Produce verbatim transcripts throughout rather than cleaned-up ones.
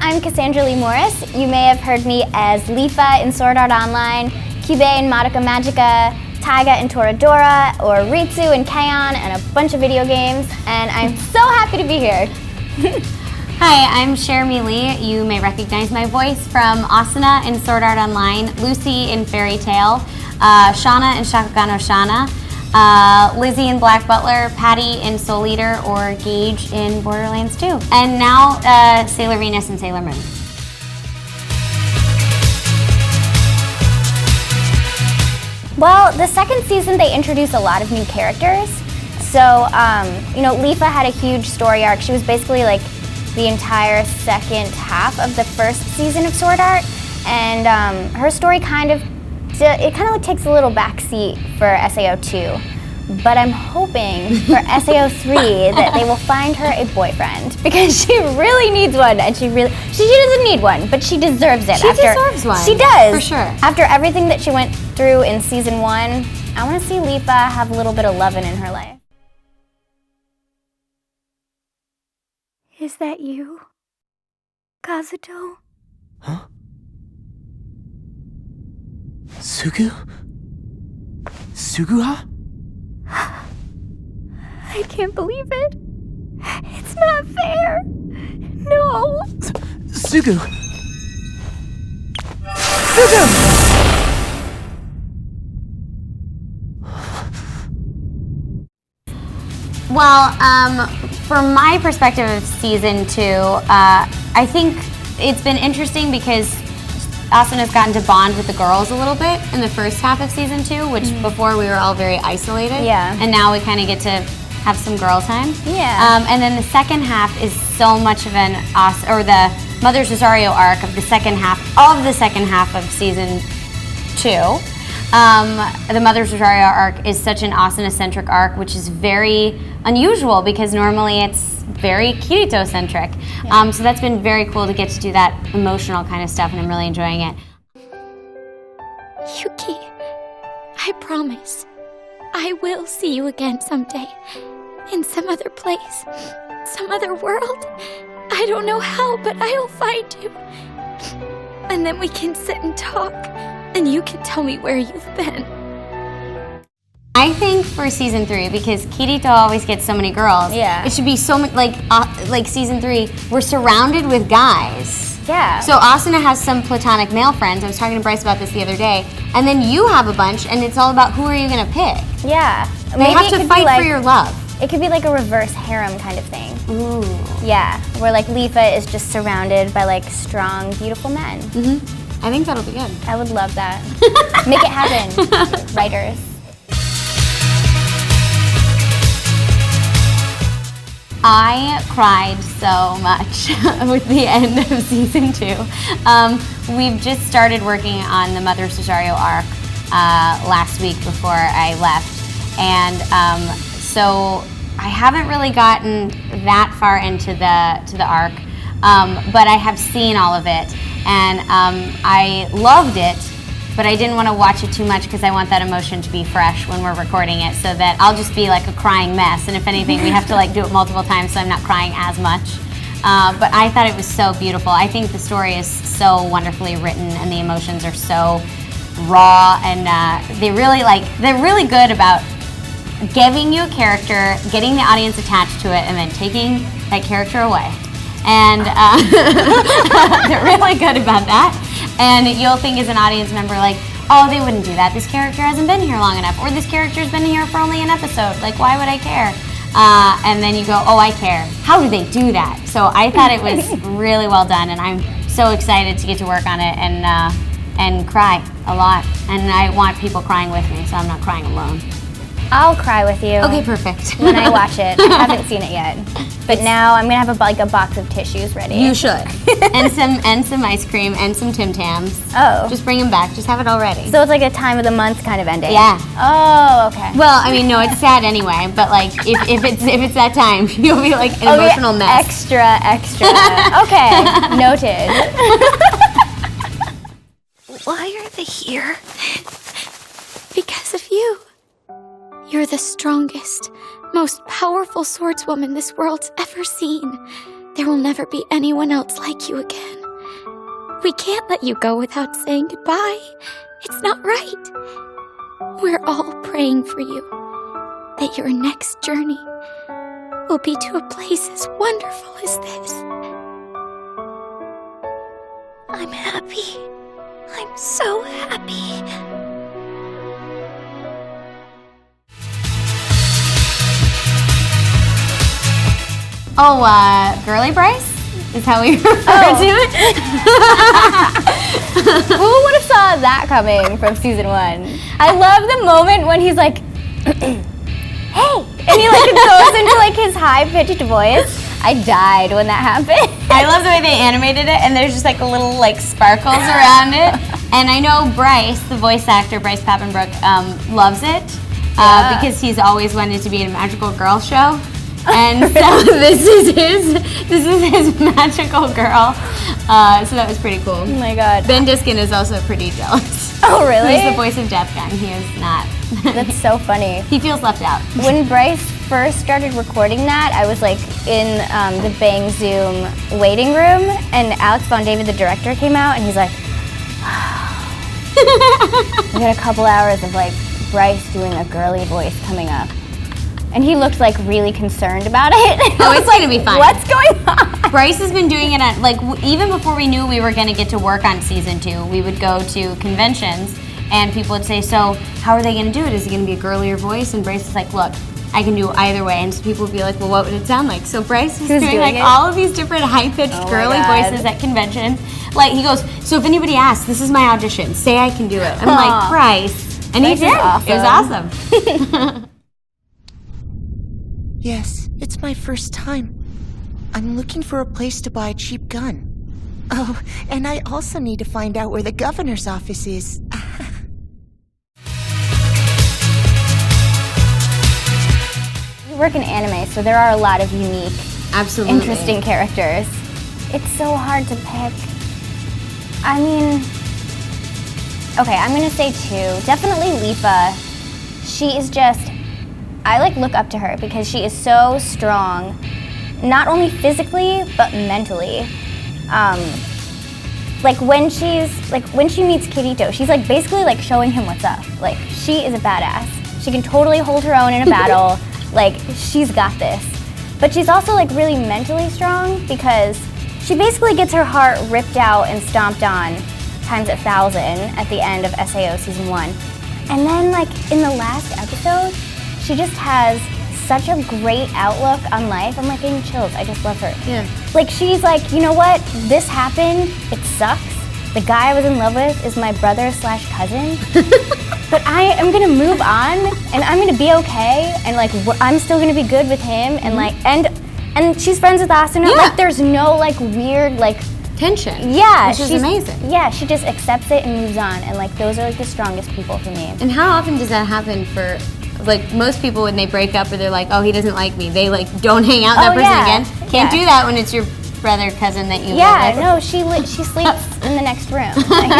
I'm Cassandra Lee Morris. You may have heard me as Leafa in Sword Art Online, Kibei in Madoka Magica, Taiga in Toradora, or Ritsu in K-On! And a bunch of video games, and I'm so happy to be here. Hi, I'm Cherami Lee. You may recognize my voice from Asuna in Sword Art Online, Lucy in Fairy Tail, uh, Shauna in Shakugan no Shana, uh, Lizzie in Black Butler, Patty in Soul Eater, or Gage in Borderlands two. And now uh, Sailor Venus in Sailor Moon. Well, the second season they introduced a lot of new characters. So, um, you know, Leafa had a huge story arc. She was basically like the entire second half of the first season of Sword Art, and um, her story kind of, it kind of like takes a little backseat for S A O two. But I'm hoping for S A O three that they will find her a boyfriend, because she really needs one, and she really, she, she doesn't need one, but she deserves it. She after, deserves one. She does. For sure. After everything that she went through in season one, I want to see Leafa have a little bit of loving in her life. Is that you, Kazuto? Huh? Sugu? Suguha? I can't believe it. It's not fair. No. S Sugu! Sugu! Well, um, from my perspective of season two, uh, I think it's been interesting because Asuna's gotten to bond with the girls a little bit in the first half of season two, which mm-hmm. before we were all very isolated. Yeah. And now we kind of get to have some girl time. Yeah. Um, and then the second half is so much of an As or the Mother's Rosario arc of the second half of the second half of season two. Um, the Mother's Rosario arc is such an Asuna-centric arc, which is very unusual because normally it's very Kirito-centric. Yeah. Um, so that's been very cool to get to do that emotional kind of stuff, and I'm really enjoying it. Yuki, I promise, I will see you again someday, in some other place, some other world. I don't know how, but I'll find you. And then we can sit and talk, and you can tell me where you've been. I think for season three, because Kirito always gets so many girls, yeah. it should be so much like uh, like season three. We're surrounded with guys. Yeah. So Asuna has some platonic male friends. I was talking to Bryce about this the other day, and then you have a bunch, and it's all about who are you gonna pick. Yeah. They Maybe have to fight like, for your love. It could be like a reverse harem kind of thing. Ooh. Yeah, where like Leafa is just surrounded by like strong, beautiful men. Mm-hmm. I think that'll be good. I would love that. Make it happen, writers. I cried so much with the end of season two. Um, we've just started working on the Mother's Rosario arc uh, last week before I left, and um, so I haven't really gotten that far into the to the arc, um, but I have seen all of it, and um, I loved it. But I didn't want to watch it too much because I want that emotion to be fresh when we're recording it, so that I'll just be like a crying mess. And if anything, we have to like do it multiple times so I'm not crying as much. Uh, but I thought it was so beautiful. I think the story is so wonderfully written, and the emotions are so raw, and uh, they really like they're really good about giving you a character, getting the audience attached to it, and then taking that character away. And uh, they're really good about that. And you'll think as an audience member, like, oh, they wouldn't do that. This character hasn't been here long enough. Or this character's been here for only an episode. Like, why would I care? Uh, and then you go, oh, I care. How do they do that? So I thought it was really well done, and I'm so excited to get to work on it and, uh, and cry a lot. And I want people crying with me, so I'm not crying alone. I'll cry with you. Okay, perfect. When I watch it. I haven't seen it yet. But now I'm gonna have a, like a box of tissues ready. You should. and some and some ice cream and some Tim Tams. Oh. Just bring them back. Just have it all ready. So it's like a time of the month kind of ending. Yeah. Oh, okay. Well, I mean, no, it's sad anyway. But like, if, if it's if it's that time, you'll be like an okay, emotional mess. Extra, extra. Okay, noted. Why are they here? Because of you. You're the strongest, most powerful swordswoman this world's ever seen. There will never be anyone else like you again. We can't let you go without saying goodbye. It's not right. We're all praying for you, that your next journey will be to a place as wonderful as this. I'm happy. I'm so happy. Oh, uh, Girly Bryce is how we refer Oh. to it. Who would have saw that coming from season one? I love the moment when he's like, hey, and he like goes into like his high-pitched voice. I died when that happened. I love the way they animated it, and there's just like a little like sparkles around it. And I know Bryce, the voice actor, Bryce Papenbrook, um, loves it uh, Yeah. because he's always wanted to be in a magical girl show. And so this is his, this is his magical girl. Uh, so that was pretty cool. Oh my god. Ben Diskin is also pretty jealous. Oh really? He's the voice of Death Gun. He is not. That's so funny. He feels left out. When Bryce first started recording that, I was like in um, the Bang Zoom waiting room, and Alex Von David, the director, came out, and he's like, we got a couple hours of like Bryce doing a girly voice coming up. And he looked like really concerned about it. Oh, it's gonna be fine. What's going on? Bryce has been doing it at, like, w- even before we knew we were gonna get to work on season two, we would go to conventions and people would say, so how are they gonna do it? Is it gonna be a girlier voice? And Bryce is like, look, I can do either way. And so people would be like, well, what would it sound like? So Bryce is Who's doing, doing like it? all of these different high-pitched Oh my girly God. voices at conventions. Like, he goes, so if anybody asks, this is my audition, say I can do it. I'm Aw. like, Bryce. And Bryce he is did. awesome. It was awesome. Yes, it's my first time. I'm looking for a place to buy a cheap gun. Oh, and I also need to find out where the governor's office is. We work in anime, so there are a lot of unique, Absolutely. interesting characters. It's so hard to pick. I mean, okay, I'm gonna say two. Definitely Lifa. She is just, I like look up to her because she is so strong, not only physically, but mentally. Um, like when she's, like when she meets Kirito, she's like basically like showing him what's up. Like she is a badass. She can totally hold her own in a battle. Like she's got this. But she's also like really mentally strong because she basically gets her heart ripped out and stomped on times a thousand at the end of S A O season one. And then like in the last episode, she just has such a great outlook on life. I'm like getting chills. I just love her. Yeah. Like she's like, you know what? This happened. It sucks. The guy I was in love with is my brother slash cousin. But I am gonna move on, and I'm gonna be okay, and like wh- I'm still gonna be good with him, and like and and she's friends with Asuna. Yeah. Like there's no like weird like Tension. yeah. Which is she's- amazing. Yeah, she just accepts it and moves on, and like those are like the strongest people for me. And how often does that happen for, like, most people when they break up or they're like, oh, he doesn't like me, they like don't hang out with that Oh, person yeah. again? Can't Yeah. do that when it's your brother, cousin that you Yeah, live with. no, she li- she sleeps in the next room.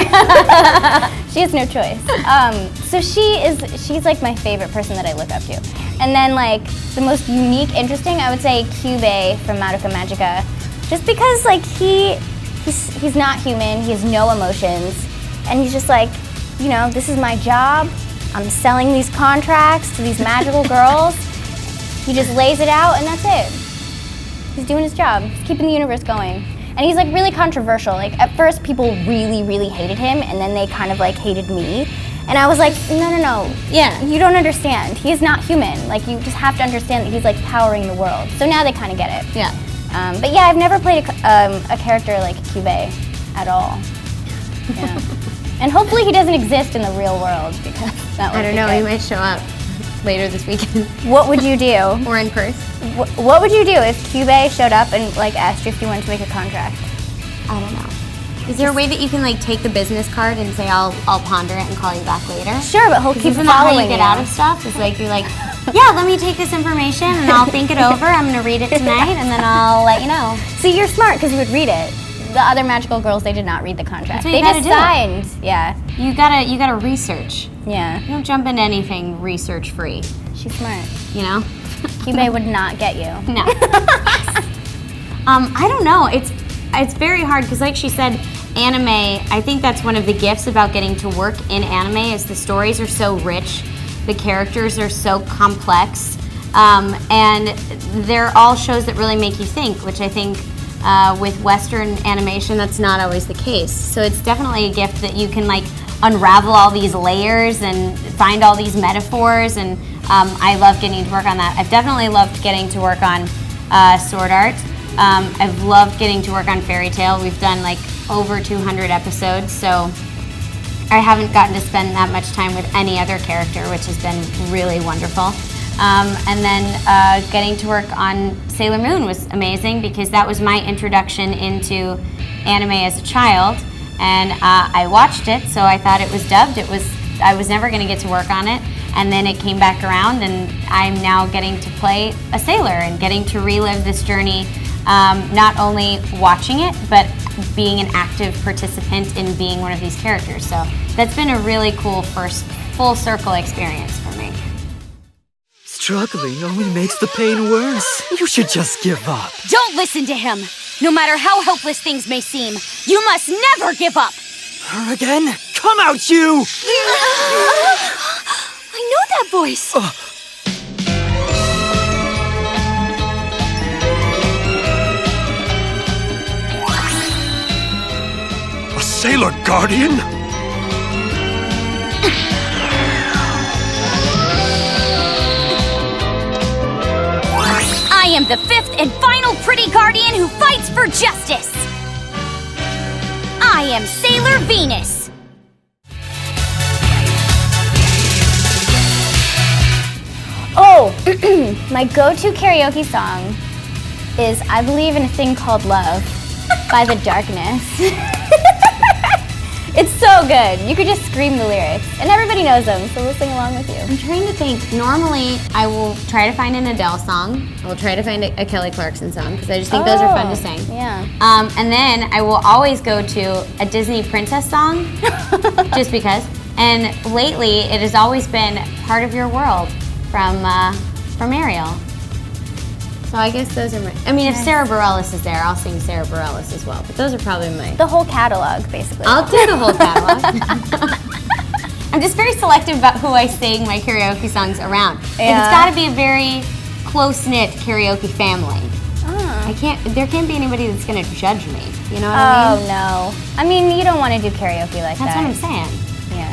Like, she has no choice. Um, so she is she's like my favorite person that I look up to. And then like the most unique, interesting, I would say Kyubey from Madoka Magica, just because like he he's he's not human. He has no emotions, and he's just like, you know, this is my job. I'm selling these contracts to these magical girls. He just lays it out, and that's it. He's doing his job. He's keeping the universe going. And he's like really controversial. Like at first people really, really hated him, and then they kind of like hated me. And I was like, no, no, no. Yeah. You don't understand. He is not human. Like you just have to understand that he's like powering the world. So now they kind of get it. Yeah. Um, but yeah, I've never played a, um, a character like Kyubey at all. Yeah. And hopefully he doesn't exist in the real world because that would I don't be know, good. he might show up later this weekend What would you do? or in Perth. Wh- What would you do if Kyubey showed up and like asked you if you wanted to make a contract? I don't know. Is there a way that you can like take the business card and say I'll I'll ponder it and call you back later? Sure, but he'll keep Isn't that how following you get out of stuff? It's like you're like, yeah, let me take this information and I'll think it over. I'm gonna read it tonight and then I'll let you know. See, you're smart because you would read it. The other magical girls, they did not read the contract. That's what They you gotta just do. signed. Yeah, You gotta you gotta research. yeah. You don't jump into anything research free. She's smart. You know? Kyubey would not get you. No. Um, I don't know. It's it's very hard because, like she said, anime. I think that's one of the gifts about getting to work in anime is the stories are so rich, the characters are so complex, um, and they're all shows that really make you think. Which I think uh, with Western animation, that's not always the case. So it's definitely a gift that you can like unravel all these layers and find all these metaphors. And um, I love getting to work on that. I've definitely loved getting to work on uh, Sword Art. Um, I've loved getting to work on Fairy Tail. We've done like over two hundred episodes, so I haven't gotten to spend that much time with any other character, which has been really wonderful. Um, and then uh, getting to work on Sailor Moon was amazing because that was my introduction into anime as a child, and uh, I watched it, so I thought it was dubbed. It was I was never going to get to work on it, and then it came back around, and I'm now getting to play a sailor and getting to relive this journey. Um, not only watching it, but being an active participant in being one of these characters. So that's been a really cool first full circle experience for me. Struggling only makes the pain worse. You should just give up. Don't listen to him! No matter how hopeless things may seem, you must never give up! Her again? Come out, you! I know that voice! Uh. Sailor Guardian? I am the fifth and final pretty guardian who fights for justice! I am Sailor Venus! Oh, my go-to karaoke song is I Believe in a Thing Called Love by The Darkness. It's so good. You could just scream the lyrics. And everybody knows them, so we'll sing along with you. I'm trying to think. Normally, I will try to find an Adele song. I will try to find a, a Kelly Clarkson song, because I just think those are fun to sing. Yeah. Um, and then I will always go to a Disney princess song, just because. And lately, it has always been Part of Your World from, uh, from Ariel. So I guess those are my, I mean, nice. If Sarah Bareilles is there, I'll sing Sarah Bareilles as well. But those are probably my... The whole catalog, basically. I'll do the whole catalog. I'm just very selective about who I sing my karaoke songs around. Yeah. It's got to be a very close-knit karaoke family. Oh. I can't, there can't be anybody that's going to judge me. You know what I mean? Oh, no. I mean, you don't want to do karaoke like that's that. That's what I'm saying. Yeah.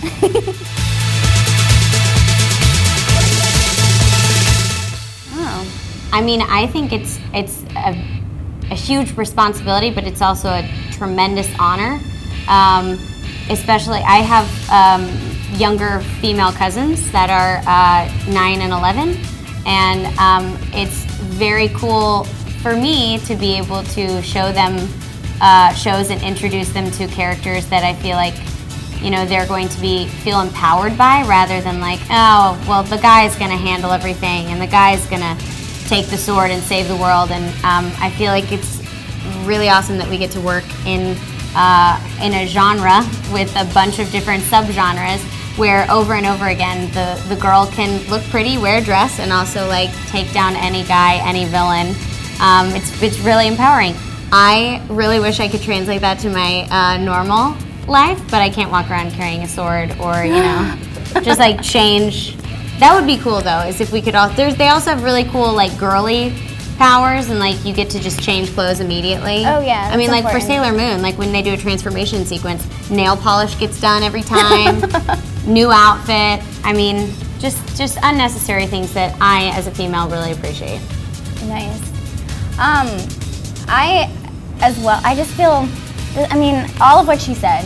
I mean, I think it's it's a, a huge responsibility, but it's also a tremendous honor. Um, especially, I have um, younger female cousins that are uh, nine and eleven, and um, it's very cool for me to be able to show them uh, shows and introduce them to characters that I feel like, you know, they're going to be feel empowered by, rather than like, oh, well, the guy's going to handle everything, and the guy's going to take the sword and save the world. And um, I feel like it's really awesome that we get to work in uh, in a genre with a bunch of different subgenres where over and over again the, the girl can look pretty, wear a dress, and also like take down any guy, any villain. Um, it's, it's really empowering. I really wish I could translate that to my uh, normal life, but I can't walk around carrying a sword or, you know, just like change. That would be cool though, is if we could all, there's, they also have really cool like girly powers, and like you get to just change clothes immediately. Oh yeah, I mean, like important. for Sailor Moon, like when they do a transformation sequence, nail polish gets done every time, new outfit. I mean, just just unnecessary things that I, as a female, really appreciate. Nice. Um, I, as well, I just feel, I mean, all of what she said,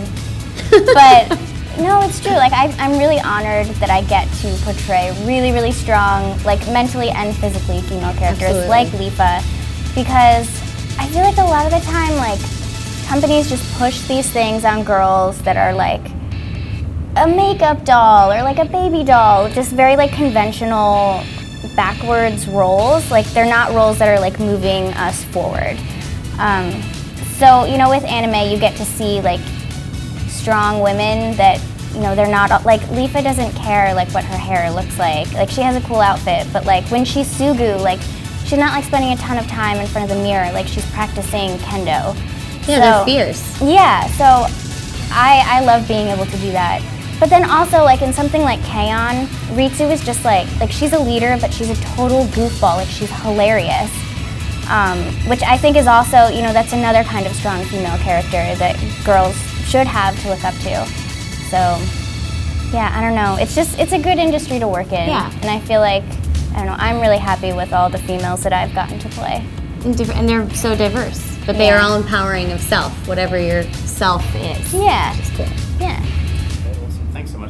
but no, it's true. Like, I, I'm really honored that I get to portray really, really strong, like, mentally and physically female characters Absolutely. like Leafa, because I feel like a lot of the time, like, companies just push these things on girls that are, like, a makeup doll or, like, a baby doll, just very, like, conventional, backwards roles. Like, they're not roles that are, like, moving us forward. Um, so, you know, with anime, you get to see, like, strong women that, you know, they're not, like, Leafa doesn't care, like, what her hair looks like. Like, she has a cool outfit, but, like, when she's Sugu, like, she's not like spending a ton of time in front of the mirror, like she's practicing kendo. Yeah, So- they're fierce. Yeah, so I I love being able to do that. But then also like in something like K-On!, Ritsu is just like like she's a leader, but she's a total goofball. Like she's hilarious, um, which I think is also, you know, that's another kind of strong female character that girls should have to look up to. So yeah, I don't know. It's just it's a good industry to work in, Yeah. and I feel like I don't know. I'm really happy with all the females that I've gotten to play. And, diff- and they're so diverse, but they Yeah. are all empowering of self, whatever your self is. Yeah, Which is cool. yeah.